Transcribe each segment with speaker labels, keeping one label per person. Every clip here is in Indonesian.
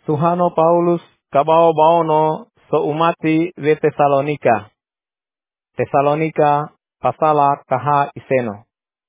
Speaker 1: Tuhano Paulus kabao-baono soumati ve Tesalonika. Tesalonika pasala kaha iseno.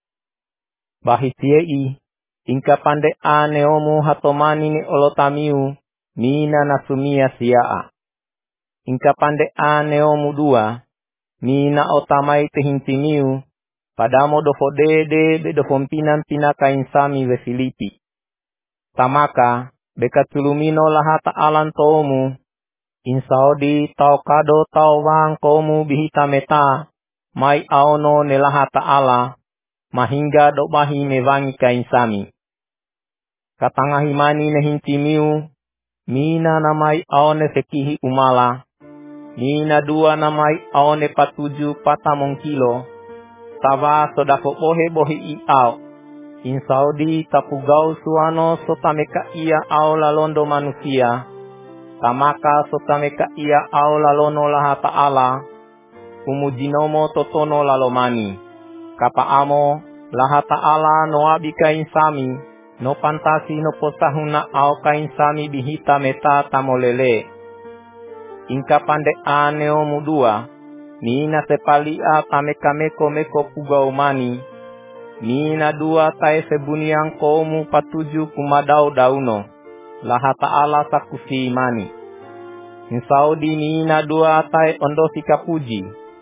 Speaker 1: Bahitiei inka pande ane omu hatomani ni olotamiu mina nasumia siaa. Inka pande ane omu dua mina otamai tehintimiu padamo dofodede bedofompinan pinaka insami ve Filipi. Tamaka bekatulumino lahata alan tomu insaodi tau kado tau wang komu bihita meta mai aono nelahata ala mahingga dobahi mewangi ka insami. Katangahimani nehintimiu mina namai aone sekihi umala mina dua namai aone patuju patamong kilo tawa sodako bohe iau insaudi tapugau suano sotameka ia au lalondo manusia tamaka sotameka ia au lalono lahata ala umujinomo totono lalomani kapaamo lahata ala no abika insami no pantasi no posahuna au ka insami bihita meta tamolele inka pande aneo mudua mina sepalia tameka meko pugau mani mina dua tae sebuniang komu patuju kumadau dauno lahata ala sakusi imani insaudi mina dua tae ondosi kapuji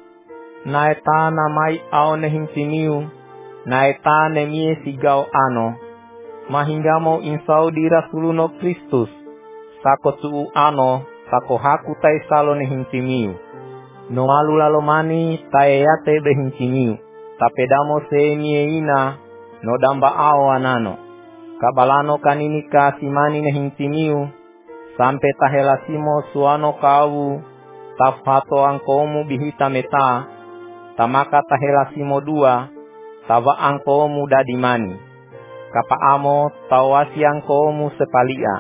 Speaker 1: naeta namai aone hintimiu naeta nemie sigao ano mahingamo insaudi rasuluno Kristus sako tuu ano sako haku tae salone hintimiu no malu lalomani tae yate behintimiu tapedamo semie ina no damba ao anano kabalano kaninika simani nehintimiu sampe tahelasimo suano kawu tafhato angkomu bihita meta tamaka tahelasimo dua tawa angkomu dadimani kapaamo tawasi angkomu sepalia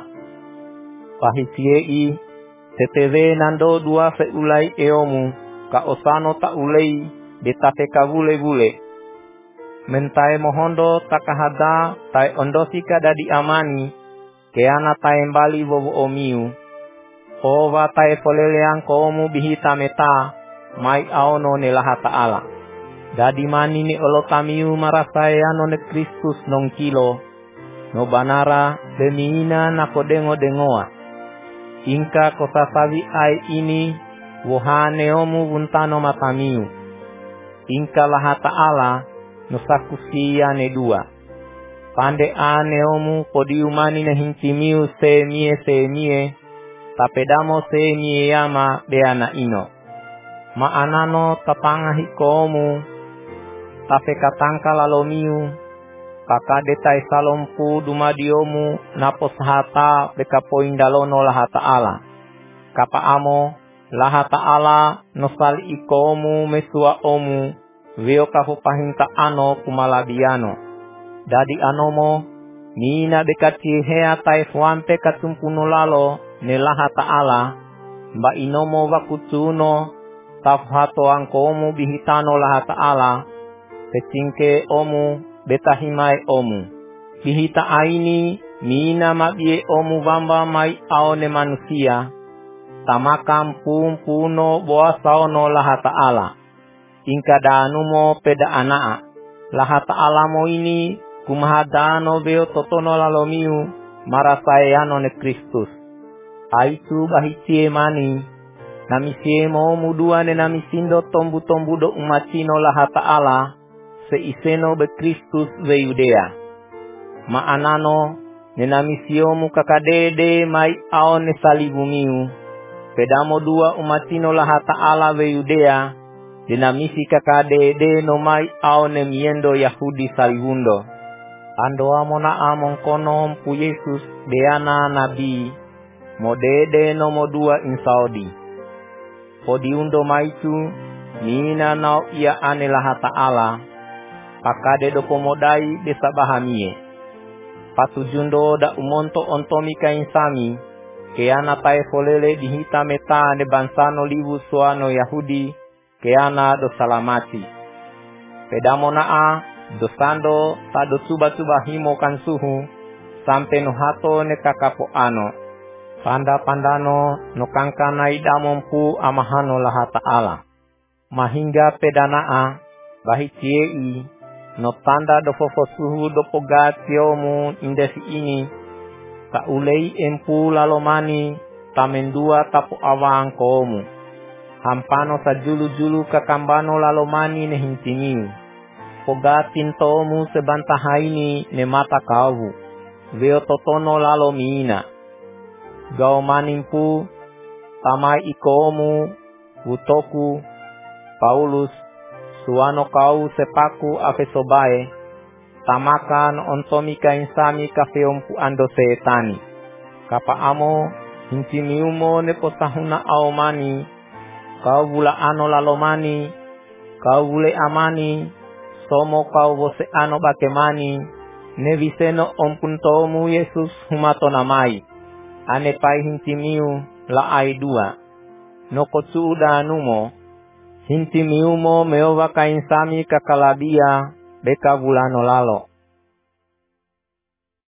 Speaker 1: pahisiei teteve nando dua seulai eomu ka osano ta ulei betafe kavule-vule. Mentai mohondo takahada tai ondosika dadi amani. Keana tai mbali wowo omiu. Ova tai foleleang komu bihita meta. Mai aono nelahata ala. Dadi mani ni olotamiu marasaya none Kristus nong kilo. No banara demiina nakodengo-dengoa. Inka kosasawi ai ini. Wohane omu wuntano matamiu. Inka lahata ala nusakusia ne dua. Pande ane omu podiumani nehintimiu semie tapedamo semie yama beana ino. Maanano tapangahi komu tape katangka lalomiu kakade tai salompu dumadiomu naposahata bekapoindalono lahata ala. Kapaamo lahata ala nosali ikomu mesua omu veo kahupahinta ano kumalabiano dadi anomo mina bekati hea taifuante katumpuno lalo ne lahata ala mba inomo wakutuno tafhato angkomu bihitano lahata ala pecinke omu betahimai omu bihita aini mina mabie omu vamba mai aone manusia tamakam puno boa saono lahata ala. Inka danumo peda anaa. Lahata alamo ini kumahadano beo totono lalomiu marasayano ne Kristus. Aitu bahicie mani. Namisiemo mudua ne namisindo tombu do umacino lahata ala. Seiseno be Kristus ve Yudea. Maanano ne namisiomu kakadede mai aone salibumiu. Pedamo dua umatino lahata ala ve Yudea dinamisi kakadede no mai aone miendo Yahudi salihundo ando amona amon kono pu Yesus deana nabi modede no modua insaudi podiundo maitu mina nao ia ane lahata ala pakade do pomodai desa bahamie patujundo da umonto ontomika insami keana tae folele dihita meta ne bansano libu suano Yahudi keana do salamati. Pedamo naa dosando tado tuba himo kan suhu sampai no hato ne kakapo ano. Panda-pandano no kangkana idamompu amahano laha ta'ala. Mahingga pedanaa bahi ciei no tanda do fofosuhu do pogatiomu indesi ini. Ta ulei empu lalomani tamendua tapu awang komu. Hampano sa julu-julu kakambano lalomani ne hintimiu. Pogatin tomu sebantahaini ne mata kawu. Veo totono lalomina. Gao manimpu tamai ikomu utoku Paulus suano kau sepaku afesobae tamakan ontomika insami kafeompu ando setani kapa amo hintimiumo neposahuna aomani kau bula ano lalomani kau bule amani somo kau bose ano bakemani neviseno ompuntomu Yesus humato namai ane pai hintimiu la aidua nokotsu udanumo hintimiumo meova kainsami kakalabia beka bulano lalo